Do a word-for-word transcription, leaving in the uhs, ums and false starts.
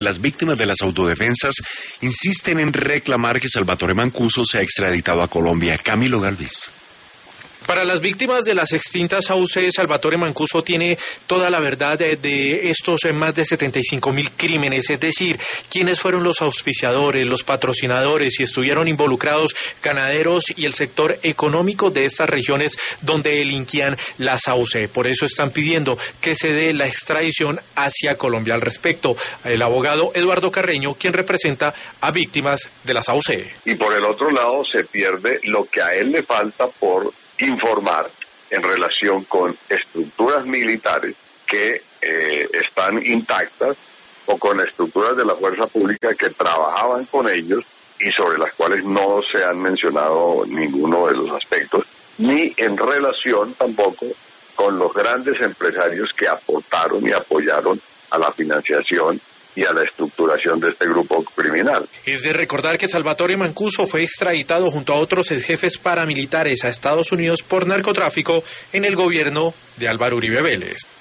Las víctimas de las autodefensas insisten en reclamar que Salvatore Mancuso sea extraditado a Colombia. Camilo Galvez. Para las víctimas de las extintas A U C, Salvatore Mancuso tiene toda la verdad de, de estos más de setenta y cinco mil crímenes, es decir, quiénes fueron los auspiciadores, los patrocinadores y estuvieron involucrados ganaderos y el sector económico de estas regiones donde delinquían las A U C. Por eso están pidiendo que se dé la extradición hacia Colombia. Al respecto, el abogado Eduardo Carreño, quien representa a víctimas de las A U C. Y por el otro lado se pierde lo que a él le falta por informar en relación con estructuras militares que eh, están intactas o con estructuras de la fuerza pública que trabajaban con ellos y sobre las cuales no se han mencionado ninguno de los aspectos, ni en relación tampoco con los grandes empresarios que aportaron y apoyaron a la financiación y a la estructuración de este grupo criminal. Es de recordar que Salvatore Mancuso fue extraditado junto a otros jefes paramilitares a Estados Unidos por narcotráfico en el gobierno de Álvaro Uribe Vélez.